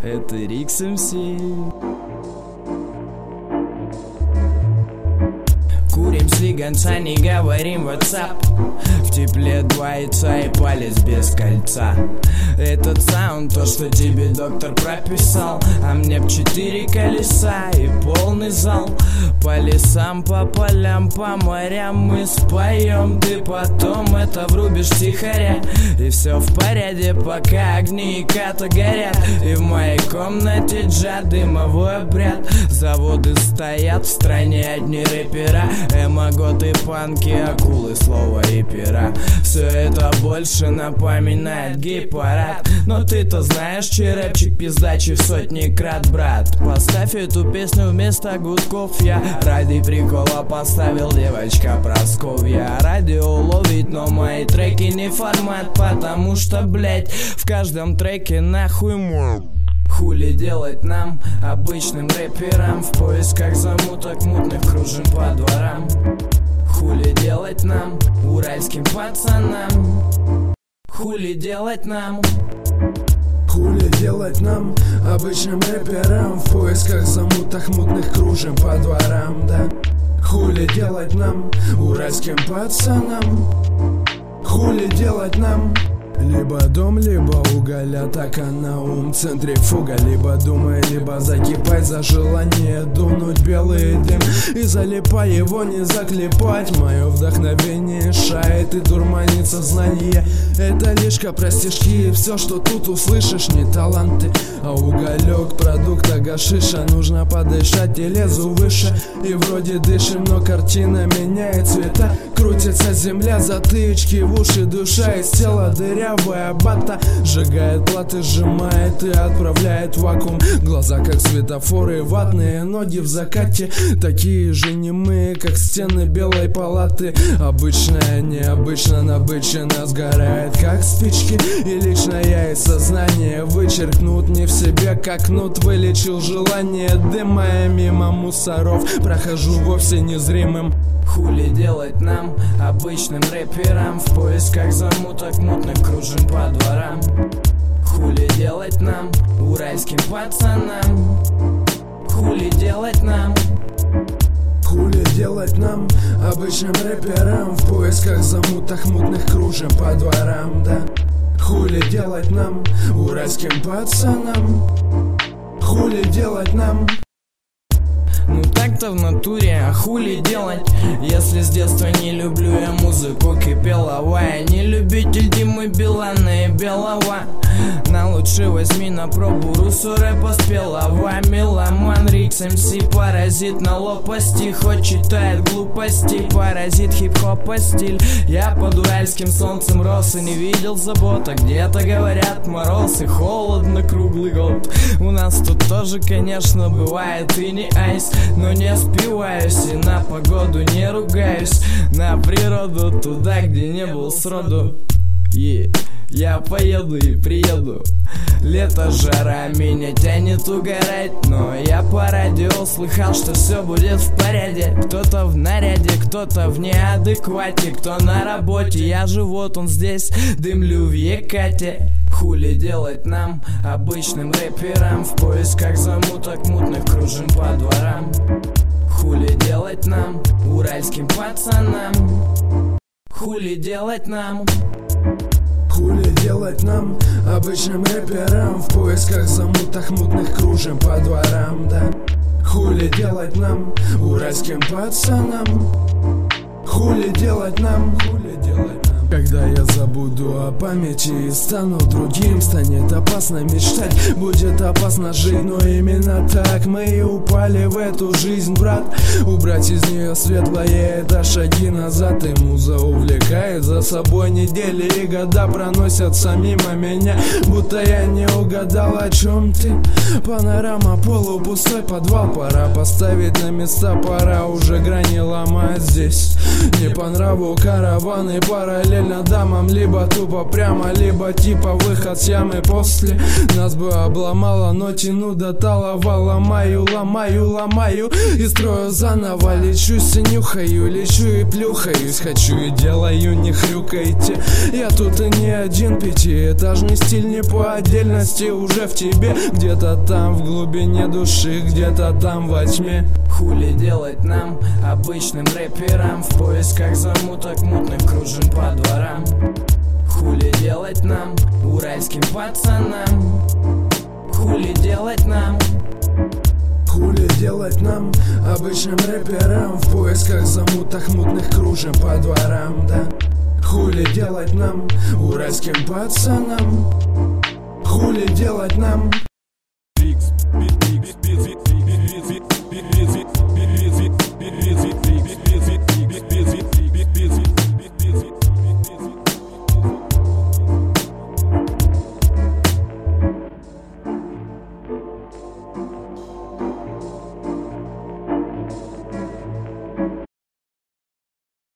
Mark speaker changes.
Speaker 1: Это Рикс МС. Курим слиганца, не говорим WhatsApp. В тепле 2 яйца и палец без кольца. Этот саунд, то, что тебе доктор прописал. А мне б 4 колеса и полный зал. По лесам, по полям, по морям мы споем. Ты потом это врубишь тихоря. И все в порядке, пока огни и ката горят. И в моей комнате джад, дымовой обряд. Заводы стоят в стране, одни рэпера. Эмоготы, панки, акулы, слова и пера. Все это больше напоминает гей-парад. Но ты-то знаешь, чей рэпчик пиздачий в сотни крат, брат. Поставь эту песню вместо гудков. Я ради прикола поставил, девочка Просковья. Радио ловит, но мои треки не формат. Потому что, блять, в каждом треке нахуй мой. Хули делать нам, обычным рэперам? В поисках замуток мутных кружим по дворам. Хули делать нам, уральским пацанам? Хули делать нам?
Speaker 2: Хули делать нам, обычным рэперам? В поисках замуток мутных кружим по дворам, да. Хули делать нам, уральским пацанам? Хули делать нам? Либо дом, либо уголь, атака на ум, центрифуга. Либо думай, либо закипай за желание дунуть белый дым и залипай, его не заклепать. Мое вдохновение шает и дурманит сознание. Это лишь простишки, все, что тут услышишь, не таланты, а уголек продукта гашиша. Нужно подышать и лезу выше, и вроде дышим, но картина меняет цвета. Крутится земля, затычки в уши, душа из тела дырявая бата. Сжигает платы, сжимает и отправляет в вакуум. Глаза как светофоры, ватные ноги в закате. Такие же немые, как стены белой палаты. Обычная, необычно, набычена, сгорает как спички. И лично я из сознания вычеркнут не в себе, как кнут. Вылечил желание дыма, я мимо мусоров прохожу вовсе незримым.
Speaker 1: Хули делать нам, обычным рэперам? В поисках замуток мутных кружим по дворам. Хули делать нам, уральским пацанам? Хули делать нам?
Speaker 2: Хули делать нам, обычным рэперам? В поисках замуток мутных кружим по дворам, да. Хули делать нам, уральским пацанам? Хули делать нам?
Speaker 1: Ну так-то в натуре, а хули делать? Если с детства не люблю я музыку кипелова. Я не любитель Димы Билана и Белого. На лучше возьми на пробу русу рэпа спелого. Меломан, Рикс МС, паразит на лопасти. Хоть читает глупости, паразит хип-хопа стиль. Я под уральским солнцем рос и не видел забота. Где-то говорят мороз и холодно круглый год. У нас тут тоже, конечно, бывает и не айс. Но не спиваюсь и на погоду не ругаюсь. На природу, туда, где не был сроду. Я поеду и приеду. Лето, жара, меня тянет угорать. Но я по радио слыхал, что все будет в порядке. Кто-то в наряде, кто-то в неадеквате. Кто на работе, я же вот он здесь, дымлю в Екате. Хули делать нам, обычным рэперам? В поисках замуток мутных кружим по дворам. Хули делать нам, уральским пацанам? Хули делать нам?
Speaker 2: Хули делать нам, обычным рэперам? В поисках замуток мутных кружим по дворам, да. Хули делать нам, уральским пацанам? Хули делать нам? Хули делать нам? Когда я забуду о памяти и стану другим, станет опасно мечтать, будет опасно жить. Но именно так мы и упали в эту жизнь, брат. Убрать из нее светлое — это шаги назад. И муза увлекает за собой недели, и года проносятся мимо меня, будто я не угадал, о чем ты. Панорама, полупустой подвал. Пора поставить на места, пора уже грани ломать здесь. Не по нраву караваны параллель. параллельно дамам, либо тупо прямо, либо типа выход с ямы после. Нас бы обломало, но тяну до талого, ломаю и строю заново. Лечусь и нюхаю, лечу и плюхаюсь, хочу и делаю, не хрюкайте. Я тут и не один, пятиэтажный стиль не по отдельности уже в тебе. Где-то там в глубине души, где-то там во тьме.
Speaker 1: Хули делать нам, обычным рэперам, в поисках замуток мутных кружим по дворам? Хули делать нам, уральским пацанам? Хули делать нам?
Speaker 2: Хули делать нам, обычным рэперам, в поисках замуток мутных кружим по дворам, да? Хули делать нам, уральским пацанам? Хули делать нам?